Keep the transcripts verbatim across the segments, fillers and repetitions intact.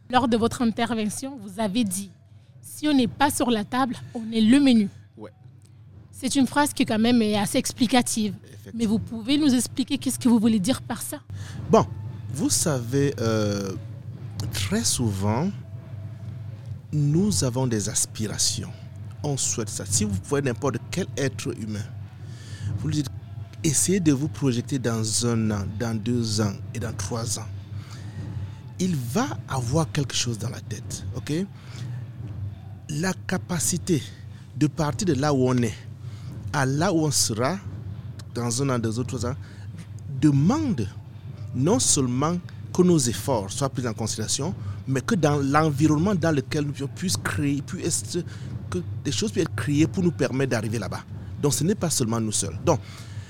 Lors de votre intervention, vous avez dit « Si on n'est pas sur la table, on est le menu ». Ouais. C'est une phrase qui quand même est assez explicative. Mais vous pouvez nous expliquer qu'est-ce que vous voulez dire par ça? Bon, vous savez, euh, très souvent, nous avons des aspirations. On souhaite ça. Si vous voyez n'importe quel être humain, vous lui dites, essayez de vous projeter dans un an, dans deux ans et dans trois ans. Il va avoir quelque chose dans la tête, ok? La capacité de partir de là où on est à là où on sera dans un an, deux ou trois ans demande non seulement que nos efforts soient pris en considération, mais que dans l'environnement dans lequel nous puissions créer, puisse, que des choses puissent être créées pour nous permettre d'arriver là-bas. Donc ce n'est pas seulement nous seuls. Donc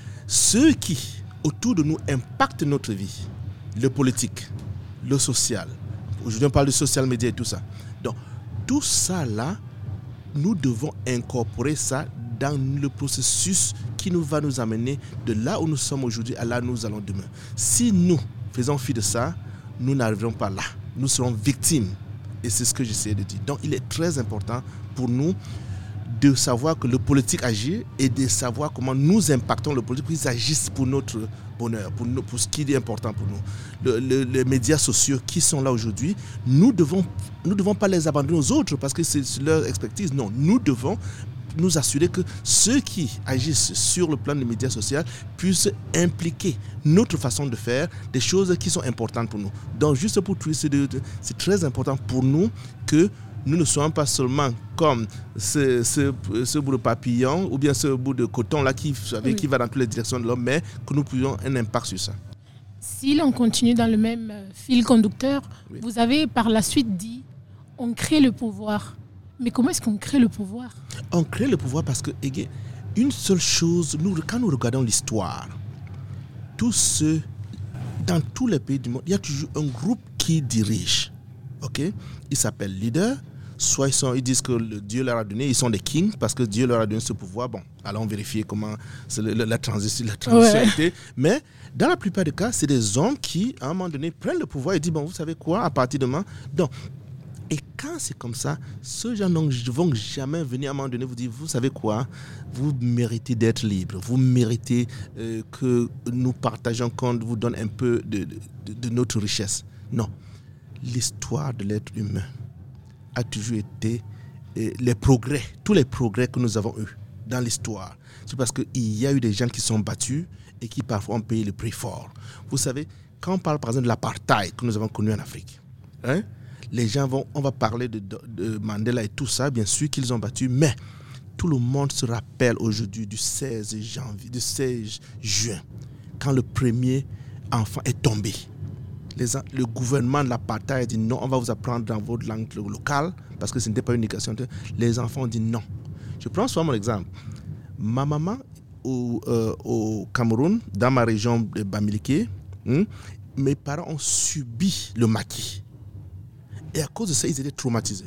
ceux qui, autour de nous, impactent notre vie, le politique, le social, aujourd'hui on parle de social media et tout ça. Donc tout ça là, nous devons incorporer ça dans le processus qui nous va nous amener de là où nous sommes aujourd'hui à là où nous allons demain. Si nous faisons fi de ça, nous n'arriverons pas là. Nous serons victimes. Et c'est ce que j'essaie de dire. Donc il est très important pour nous de savoir que le politique agit et de savoir comment nous impactons le politique, qu'ils agissent pour notre bonheur, pour, nous, pour ce qui est important pour nous. Le, le, les médias sociaux qui sont là aujourd'hui, nous devons, nous devons pas les abandonner aux autres parce que c'est leur expertise. Non, nous devons nous assurer que ceux qui agissent sur le plan des médias sociaux puissent impliquer notre façon de faire, des choses qui sont importantes pour nous. Donc, juste pour tout, c'est, de, c'est très important pour nous que nous ne soyons pas seulement comme ce, ce, ce bout de papillon ou bien ce bout de coton-là qui, oui. qui va dans toutes les directions de l'homme, mais que nous puissions un impact sur ça. Si l'on continue dans le même fil conducteur, oui. Vous avez par la suite dit « on crée le pouvoir ». Mais comment est-ce qu'on crée le pouvoir? On crée le pouvoir parce que, une seule chose, nous, quand nous regardons l'histoire, tous ceux, dans tous les pays du monde, il y a toujours un groupe qui dirige. Okay? Ils s'appellent leaders. Soit ils, sont, ils disent que le Dieu leur a donné, ils sont des kings parce que Dieu leur a donné ce pouvoir. Bon, allons vérifier comment c'est le, la transition, la transition ouais. a été. Mais dans la plupart des cas, c'est des hommes qui, à un moment donné, prennent le pouvoir et disent, bon, vous savez quoi, à partir de maintenant. Donc, et quand c'est comme ça, ceux gens ne vont jamais venir à un moment donné vous dire, vous savez quoi, vous méritez d'être libre, vous méritez euh, que nous partageons, qu'on vous donne un peu de, de, de notre richesse. Non. L'histoire de l'être humain a toujours été euh, les progrès, tous les progrès que nous avons eus dans l'histoire. C'est parce qu'il y a eu des gens qui sont battus et qui parfois ont payé le prix fort. Vous savez, quand on parle par exemple de l'apartheid que nous avons connu en Afrique, hein, les gens vont, on va parler de, de, de Mandela et tout ça, bien sûr qu'ils ont battu, mais tout le monde se rappelle aujourd'hui du seize janvier, du seize juin, quand le premier enfant est tombé. Les, le gouvernement de l'apartheid a dit non, on va vous apprendre dans votre langue locale, parce que ce n'était pas une éducation. Les enfants ont dit non. Je prends souvent mon exemple. Ma maman, au, euh, au Cameroun, dans ma région de Bamileke, hein, mes parents ont subi le maquis. Et à cause de ça, ils étaient traumatisés.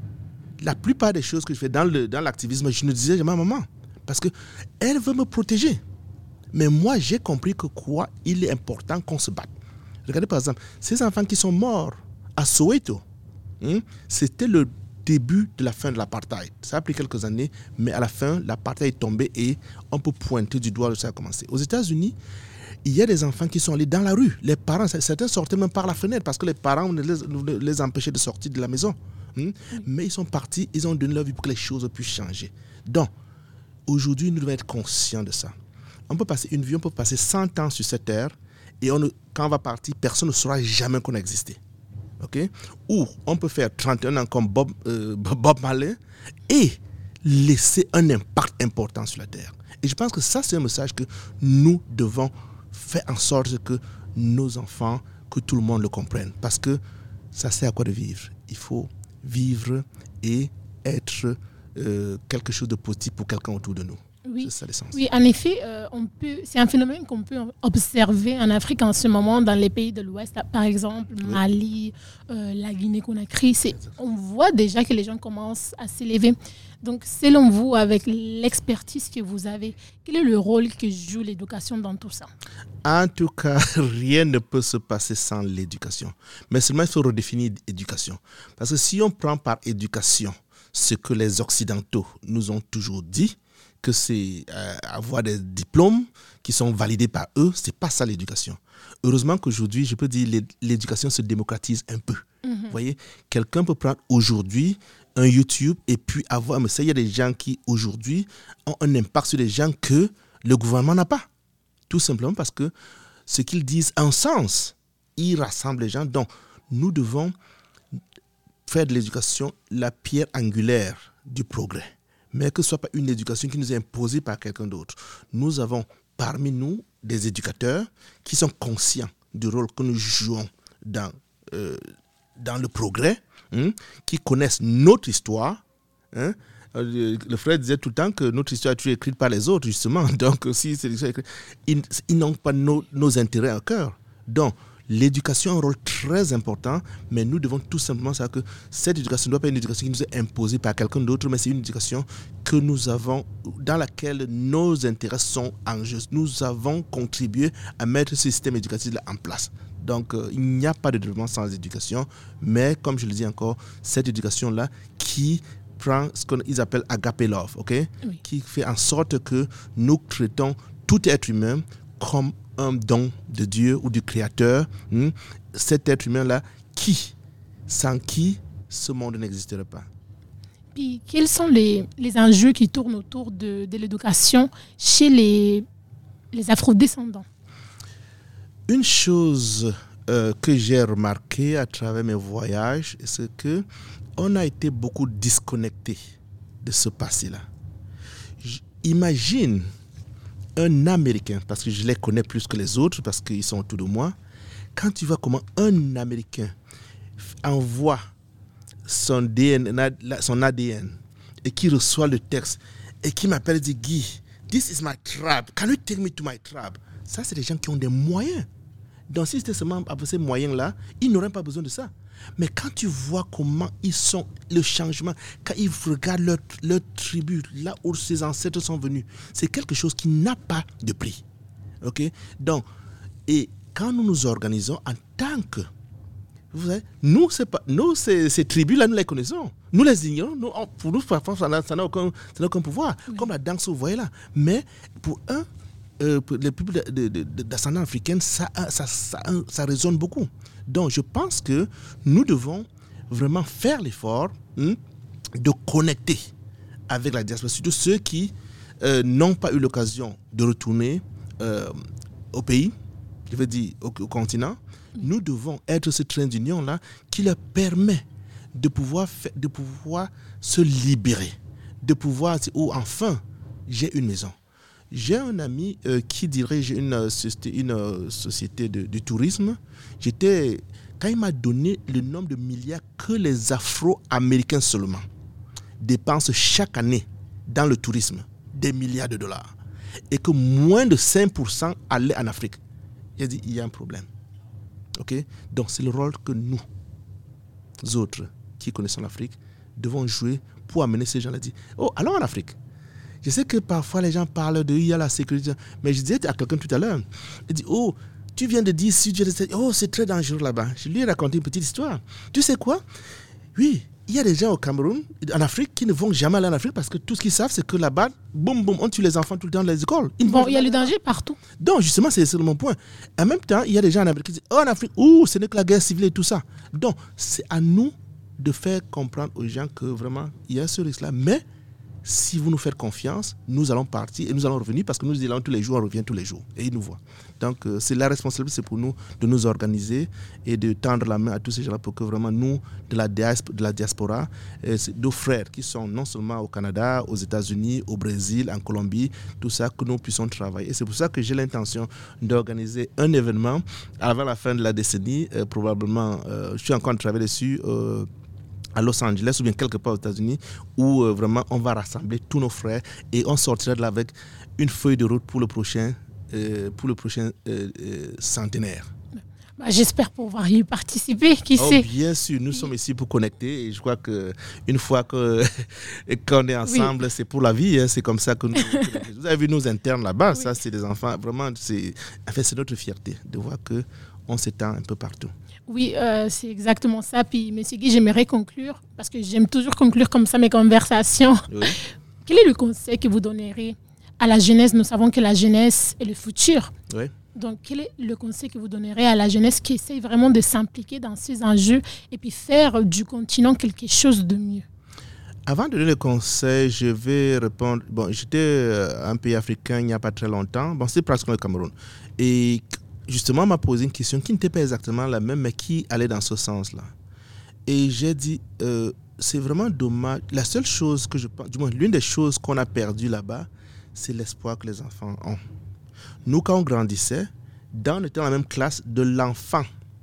La plupart des choses que je fais dans, le, dans l'activisme, je ne disais jamais à maman. Parce qu'elle veut me protéger. Mais moi, j'ai compris que quoi, il est important qu'on se batte. Regardez par exemple, ces enfants qui sont morts à Soweto, hein, c'était le début de la fin de l'apartheid. Ça a pris quelques années, mais à la fin, l'apartheid est tombé et on peut pointer du doigt où ça a commencé. Aux États-Unis, il y a des enfants qui sont allés dans la rue. Les parents, certains sortaient même par la fenêtre parce que les parents les, les empêchaient de sortir de la maison. Hein? Mais ils sont partis, ils ont donné leur vie pour que les choses puissent changer. Donc, aujourd'hui, nous devons être conscients de ça. On peut passer une vie, on peut passer cent ans sur cette terre et on, quand on va partir, personne ne saura jamais qu'on a existé. Okay? Ou on peut faire trente et un ans comme Bob, euh, Bob Marley et laisser un impact important sur la terre. Et je pense que ça, c'est un message que nous devons faire en sorte que nos enfants, que tout le monde le comprenne. Parce que ça sert à quoi de vivre? Il faut vivre et être euh, quelque chose de positif pour quelqu'un autour de nous. Oui. C'est ça l'essence. Oui, en effet, euh, on peut, c'est un phénomène qu'on peut observer en Afrique en ce moment, dans les pays de l'Ouest, par exemple, oui. Mali, euh, la Guinée-Conakry. C'est, on voit déjà que les gens commencent à s'élever. Donc, selon vous, avec l'expertise que vous avez, quel est le rôle que joue l'éducation dans tout ça? En tout cas, rien ne peut se passer sans l'éducation. Mais seulement, il faut redéfinir l'éducation. Parce que si on prend par éducation ce que les Occidentaux nous ont toujours dit, que c'est euh, avoir des diplômes qui sont validés par eux, c'est pas ça l'éducation. Heureusement qu'aujourd'hui, je peux dire l'éducation se démocratise un peu. Mm-hmm. Vous voyez, quelqu'un peut prendre aujourd'hui un YouTube et puis avoir, mais ça, il y a des gens qui aujourd'hui ont un impact sur les gens que le gouvernement n'a pas. Tout simplement parce que ce qu'ils disent a un sens. Ils rassemblent les gens. Donc, nous devons faire de l'éducation la pierre angulaire du progrès. Mais que ce ne soit pas une éducation qui nous est imposée par quelqu'un d'autre. Nous avons parmi nous des éducateurs qui sont conscients du rôle que nous jouons dans, euh, dans le progrès, hein, qui connaissent notre histoire. Hein. Le frère disait tout le temps que notre histoire est toujours écrite par les autres, justement. Donc, si c'est l'histoire écrite, ils, ils n'ont pas nos, nos intérêts à cœur. Donc, l'éducation a un rôle très important, mais nous devons tout simplement savoir que cette éducation ne doit pas être une éducation qui nous est imposée par quelqu'un d'autre, mais c'est une éducation que nous avons, dans laquelle nos intérêts sont en jeu. Nous avons contribué à mettre ce système éducatif en place. Donc, euh, il n'y a pas de développement sans éducation, mais comme je le dis encore, cette éducation-là qui prend ce qu'ils appellent agape love, okay? Oui. Qui fait en sorte que nous traitons tout être humain comme un don de Dieu ou du Créateur, hein, cet être humain-là, qui, sans qui ce monde n'existerait pas. Puis, quels sont les, les enjeux qui tournent autour de, de l'éducation chez les, les afrodescendants? Une chose euh, que j'ai remarquée à travers mes voyages, c'est qu'on a été beaucoup disconnectés de ce passé-là. Imagine un Américain, parce que je les connais plus que les autres, parce qu'ils sont autour de moi, quand tu vois comment un Américain envoie son, D N, son A D N et qui reçoit le texte et qui m'appelle et dit « Guy, this is my tribe, can you take me to my tribe ?» Ça, c'est des gens qui ont des moyens. Donc, si c'était seulement avec ces moyens-là, ils n'auraient pas besoin de ça. Mais quand tu vois comment ils sont, le changement, quand ils regardent leur, leur tribu, là où ses ancêtres sont venus, c'est quelque chose qui n'a pas de prix. Ok? Donc, et quand nous nous organisons en tant que, vous savez, nous, c'est pas, nous ces, ces tribus-là, nous les connaissons. Nous les ignorons. Nous, on, pour nous, parfois, ça n'a, ça n'a aucun, ça n'a aucun pouvoir. Oui. Comme la danse, vous voyez là. Mais pour un, Euh, pour les peuples d'ascendance africaine, ça, ça, ça, ça résonne beaucoup. Donc, je pense que nous devons vraiment faire l'effort hein, de connecter avec la diaspora, surtout ceux qui euh, n'ont pas eu l'occasion de retourner euh, au pays, je veux dire au, au continent. Nous devons être ce train d'union-là qui leur permet de pouvoir, faire, de pouvoir se libérer, de pouvoir dire, oh, enfin, j'ai une maison. J'ai un ami euh, qui dirige une, une, une société de, de tourisme. J'étais, quand il m'a donné le nombre de milliards que les Afro-Américains seulement dépensent chaque année dans le tourisme, des milliards de dollars, et que moins de cinq pour cent allaient en Afrique, il a dit, il y a un problème. Okay? Donc, c'est le rôle que nous, autres, qui connaissons l'Afrique, devons jouer pour amener ces gens-là à dire, oh, allons en Afrique. Je sais que parfois les gens parlent de il y a la sécurité, mais je disais à quelqu'un tout à l'heure, il dit, oh, tu viens de dire, si tu viens de dire, oh, c'est très dangereux là-bas. Je lui ai raconté une petite histoire. Tu sais quoi? Oui, il y a des gens au Cameroun, en Afrique, qui ne vont jamais aller en Afrique parce que tout ce qu'ils savent, c'est que là-bas, boum, boum, on tue les enfants tout le temps dans les écoles. Ils bon, il y a le danger partout. Donc, justement, c'est, c'est mon point. En même temps, il y a des gens en Afrique qui disent, oh, en Afrique, ouh, ce n'est que la guerre civile et tout ça. Donc, c'est à nous de faire comprendre aux gens que vraiment, il y a ce risque-là. Mais, si vous nous faites confiance, nous allons partir et nous allons revenir parce que nous y allons tous les jours, on revient tous les jours et ils nous voient. Donc euh, c'est la responsabilité, c'est pour nous de nous organiser et de tendre la main à tous ces gens-là pour que vraiment nous, de la, diasp- de la diaspora, euh, nos frères qui sont non seulement au Canada, aux États-Unis, au Brésil, en Colombie, tout ça, que nous puissions travailler. Et c'est pour ça que j'ai l'intention d'organiser un événement avant la fin de la décennie, euh, probablement, euh, je suis encore en train de travailler dessus, euh, à Los Angeles ou bien quelque part aux États-Unis où euh, vraiment on va rassembler tous nos frères et on sortira de là avec une feuille de route pour le prochain, euh, pour le prochain euh, euh, centenaire. Bah, j'espère pouvoir y participer, qui oh, sait. Bien sûr, nous sommes ici pour connecter et je crois qu'une fois que, qu'on est ensemble, oui. c'est pour la vie. Hein, c'est comme ça que nous... Vous avez vu nos internes là-bas, oui. ça c'est des enfants, vraiment, c'est, en fait, c'est notre fierté de voir qu'on s'étend un peu partout. Oui, euh, c'est exactement ça. Puis, M. Guy, j'aimerais conclure, parce que j'aime toujours conclure comme ça mes conversations. Oui. Quel est le conseil que vous donnerez à la jeunesse? Nous savons que la jeunesse est le futur. Oui. Donc, quel est le conseil que vous donnerez à la jeunesse qui essaye vraiment de s'impliquer dans ces enjeux et puis faire du continent quelque chose de mieux? Avant de donner le conseil, je vais répondre. Bon, j'étais à un pays africain il n'y a pas très longtemps. Bon, c'est pratiquement le Cameroun. Et justement, on m'a posé une question qui n'était pas exactement la même, mais qui allait dans ce sens-là. Et j'ai dit, euh, c'est vraiment dommage. La seule chose que je pense, du moins, l'une des choses qu'on a perdues là-bas, c'est l'espoir que les enfants ont. Nous, quand on grandissait, dans, on était dans la même classe de l'enfant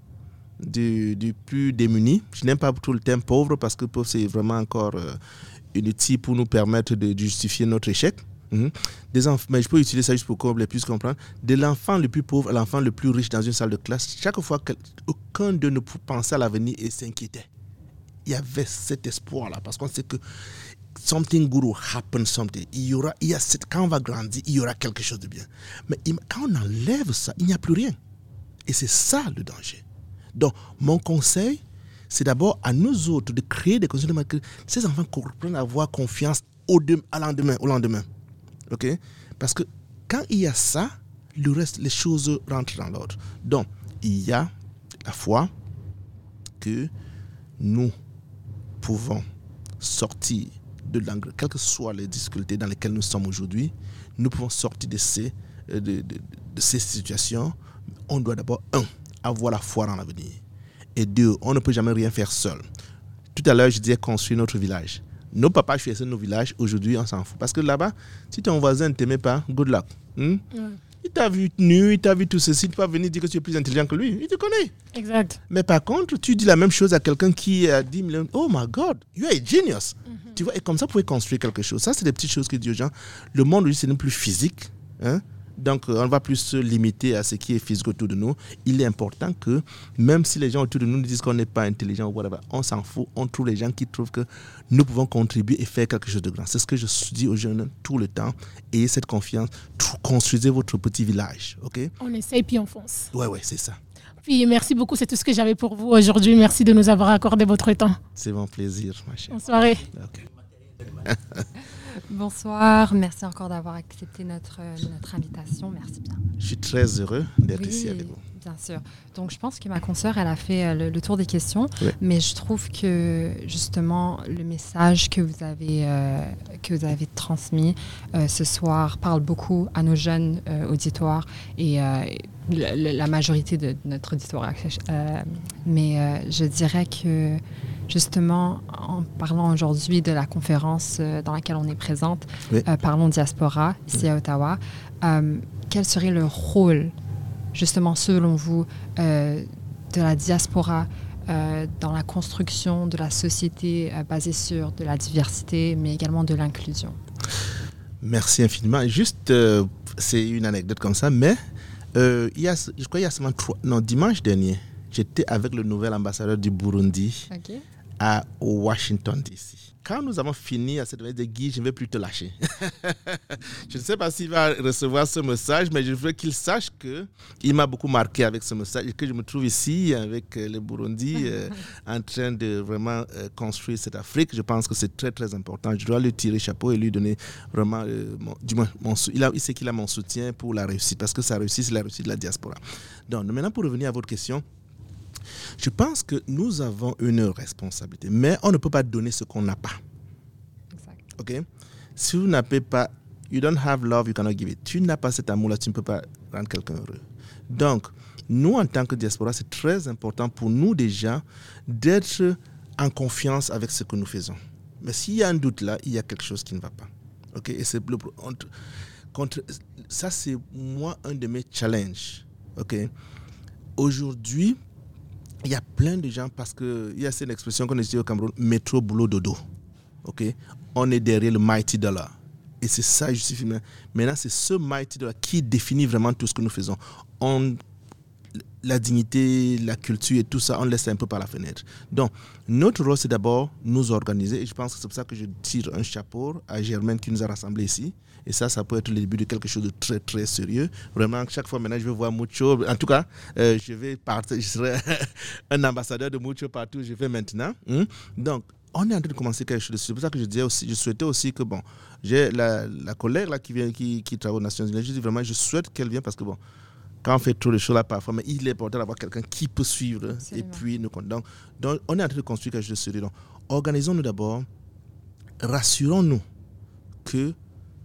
du, du plus démuni. Je n'aime pas tout le terme pauvre parce que pauvre, c'est vraiment encore euh, un outil pour nous permettre de, de justifier notre échec. Mm-hmm. Des enfants, mais je peux utiliser ça juste pour qu'on puisse comprendre. De l'enfant le plus pauvre à l'enfant le plus riche dans une salle de classe, chaque fois qu'aucun d'eux ne pensait à l'avenir et s'inquiétait, il y avait cet espoir-là parce qu'on sait que something good will happen someday. Il y aura, il y a cette, quand on va grandir, il y aura quelque chose de bien. Mais quand on enlève ça, il n'y a plus rien. Et c'est ça le danger. Donc, mon conseil, c'est d'abord à nous autres de créer des conditions de que ces enfants comprennent à avoir confiance au, de, à lendemain, au lendemain. OK? Parce que quand il y a ça, le reste, les choses rentrent dans l'ordre. Donc, il y a la foi que nous pouvons sortir de l'angle, quelles que soient les difficultés dans lesquelles nous sommes aujourd'hui, nous pouvons sortir de ces, de, de, de, de ces situations. On doit d'abord, un, avoir la foi en l'avenir. Et deux, on ne peut jamais rien faire seul. Tout à l'heure, je disais construire notre village. Nos papas choisissaient nos villages, aujourd'hui, on s'en fout. Parce que là-bas, si ton voisin ne t'aimait pas, good luck. Hmm? Ouais. Il t'a vu nu, il t'a vu tout ceci, tu peux venir dire que tu es plus intelligent que lui. Il te connaît. Exact. Mais par contre, tu dis la même chose à quelqu'un qui a dit, oh my God, you are a genius. Mm-hmm. Tu vois, et comme ça, vous pouvez construire quelque chose. Ça, c'est des petites choses que disent aux gens. Le monde, aujourd'hui, c'est même plus physique. Hein? Donc, on va plus se limiter à ce qui est physique autour de nous. Il est important que, même si les gens autour de nous nous disent qu'on n'est pas intelligent ou whatever, on s'en fout. On trouve les gens qui trouvent que nous pouvons contribuer et faire quelque chose de grand. C'est ce que je dis aux jeunes tout le temps. Ayez cette confiance. Construisez votre petit village. Okay? On essaye puis on fonce. Oui, oui, c'est ça. Puis, merci beaucoup. C'est tout ce que j'avais pour vous aujourd'hui. Merci de nous avoir accordé votre temps. C'est mon plaisir, ma chère. Bonne soirée. Okay. Bonsoir, merci encore d'avoir accepté notre, notre invitation, merci bien. Je suis très heureux d'être oui, ici avec vous. Bien sûr. Donc je pense que ma consoeur, elle a fait le, le tour des questions, oui. mais je trouve que justement le message que vous avez, euh, que vous avez transmis euh, ce soir parle beaucoup à nos jeunes euh, auditoires et euh, la, la majorité de notre auditoire. Euh, mais euh, je dirais que justement, en parlant aujourd'hui de la conférence dans laquelle on est présente, oui. euh, Parlons Diaspora, ici oui. à Ottawa, euh, quel serait le rôle, justement, selon vous, euh, de la diaspora euh, dans la construction de la société euh, basée sur de la diversité, mais également de l'inclusion? Merci infiniment. Juste, euh, c'est une anecdote comme ça, mais euh, il y a, je crois qu'il y a seulement trois, non, dimanche dernier, j'étais avec le nouvel ambassadeur du Burundi. Okay. À Washington, D C. Quand nous avons fini à cette veille de Guy, je ne vais plus te lâcher. Je ne sais pas s'il va recevoir ce message, mais je veux qu'il sache qu'il m'a beaucoup marqué avec ce message et que je me trouve ici avec le Burundi euh, en train de vraiment euh, construire cette Afrique. Je pense que c'est très, très important. Je dois lui tirer chapeau et lui donner vraiment, euh, mon, du moins, mon, il, a, il sait qu'il a mon soutien pour la réussite parce que sa réussite, c'est la réussite de la diaspora. Donc, maintenant, pour revenir à votre question, je pense que nous avons une responsabilité, mais on ne peut pas donner ce qu'on n'a pas. Exact. Ok? Si vous n'avez pas, you don't have love, you cannot give it. Tu n'as pas cet amour-là, tu ne peux pas rendre quelqu'un heureux. Donc, nous, en tant que diaspora, c'est très important pour nous déjà d'être en confiance avec ce que nous faisons. Mais s'il y a un doute là, il y a quelque chose qui ne va pas. Ok? Et c'est le, contre, contre, ça, c'est moi un de mes challenges. Ok? Aujourd'hui, il y a plein de gens, parce qu'il y a cette expression qu'on utilise au Cameroun, métro, boulot, dodo. Okay? On est derrière le mighty dollar. Et c'est ça, justifie. Maintenant, c'est ce mighty dollar qui définit vraiment tout ce que nous faisons. On, la dignité, la culture et tout ça, on laisse un peu par la fenêtre. Donc, notre rôle, c'est d'abord nous organiser. Et je pense que c'est pour ça que je tire un chapeau à Germaine qui nous a rassemblés ici. Et ça, ça peut être le début de quelque chose de très, très sérieux. Vraiment, chaque fois maintenant, je vais voir Mucho. En tout cas, euh, je vais partir, je serai un ambassadeur de Mucho partout où je vais maintenant. Hum? Donc, on est en train de commencer quelque chose. C'est pour ça que je disais aussi, je souhaitais aussi que, bon, j'ai la, la collègue là qui vient, qui, qui travaille aux Nations Unies. Je dis vraiment, je souhaite qu'elle vienne parce que, bon, quand on fait trop de choses là parfois, mais il est important d'avoir quelqu'un qui peut suivre. Absolument. Et puis nous donc, donc, on est en train de construire quelque chose de sérieux. Donc, organisons-nous d'abord, rassurons-nous que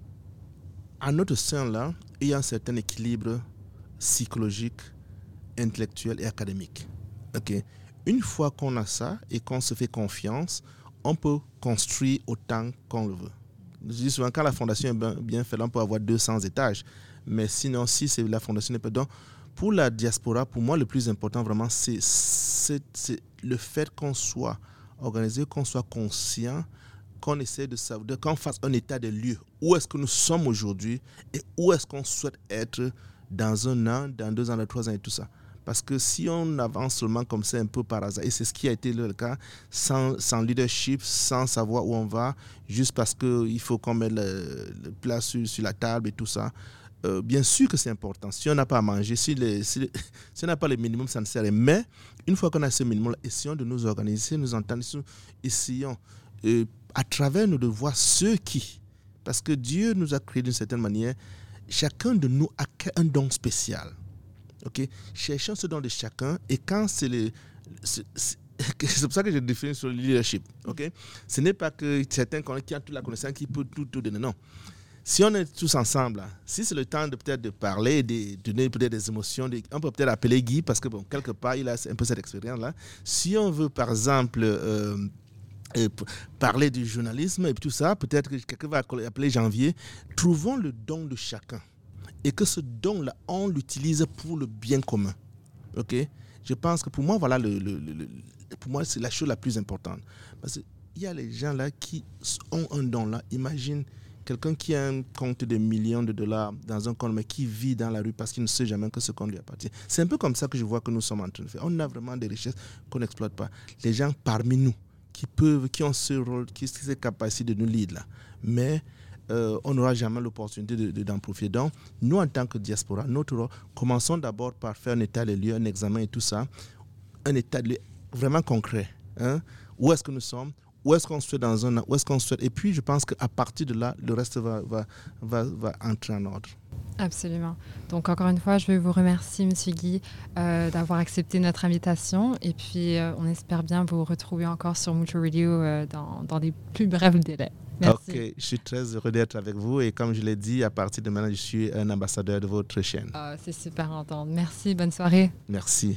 à notre sein là, il y a un certain équilibre psychologique, intellectuel et académique. Okay? Une fois qu'on a ça et qu'on se fait confiance, on peut construire autant qu'on le veut. Je dis souvent, quand la fondation est bien, bien faite, on peut avoir deux cents étages. Mais sinon, si c'est la fondation n'est pas... Donc, pour la diaspora, pour moi, le plus important, vraiment, c'est, c'est, c'est le fait qu'on soit organisé, qu'on soit conscient, qu'on essaie de savoir, qu'on fasse un état des lieux. Où est-ce que nous sommes aujourd'hui et où est-ce qu'on souhaite être dans un an, dans deux ans, dans trois ans et tout ça. Parce que si on avance seulement comme ça un peu par hasard, et c'est ce qui a été le cas, sans, sans leadership, sans savoir où on va, juste parce qu'il faut qu'on mette le, le plat sur, sur la table et tout ça, euh, bien sûr que c'est important. Si on n'a pas à manger, si, les, si, les, si on n'a pas le minimum, ça ne sert à rien. Mais une fois qu'on a ce minimum, essayons de nous organiser, nous entendre, essayons euh, à travers nous de voir ceux qui, parce que Dieu nous a créés d'une certaine manière, chacun de nous a un don spécial. Okay? Cherchons ce don de chacun et quand c'est le... C'est, c'est, c'est pour ça que je définis sur le leadership. Okay? Ce n'est pas que certains qui ont toute la connaissance qui peut tout, tout donner. Non. Si on est tous ensemble, là, si c'est le temps de peut-être de parler, de, de donner peut-être des émotions, de, on peut peut-être appeler Guy parce que bon, quelque part, il a un peu cette expérience-là. Si on veut, par exemple... Euh, Et parler du journalisme et tout ça, peut-être que quelqu'un va appeler Janvier. Trouvons le don de chacun et que ce don-là, on l'utilise pour le bien commun. Ok? Je pense que pour moi, voilà le, le, le, le, pour moi, c'est la chose la plus importante. Parce qu'il y a les gens là qui ont un don là. Imagine quelqu'un qui a un compte de millions de dollars dans un compte, mais qui vit dans la rue parce qu'il ne sait jamais que ce compte lui appartient. C'est un peu comme ça que je vois que nous sommes en train de faire. On a vraiment des richesses qu'on n'exploite pas. Les gens parmi nous, qui peuvent, qui ont ce rôle, qui ont cette capacité de nous lead là. Mais euh, on n'aura jamais l'opportunité de, de, d'en profiter. Donc, nous, en tant que diaspora, notre rôle, commençons d'abord par faire un état des lieux, un examen et tout ça, un état de lieux vraiment concret. Hein? Où est-ce que nous sommes? Où est-ce qu'on souhaite dans un an? Où est-ce qu'on souhaite? Et puis, je pense qu'à partir de là, le reste va, va, va, va entrer en ordre. Absolument. Donc, encore une fois, je veux vous remercier, M. Guy, euh, d'avoir accepté notre invitation. Et puis, euh, on espère bien vous retrouver encore sur Mucho Radio euh, dans, dans des plus brefs délais. Merci. Ok, je suis très heureux d'être avec vous. Et comme je l'ai dit, à partir de maintenant, je suis un ambassadeur de votre chaîne. Ah, c'est super à entendre. Merci, bonne soirée. Merci.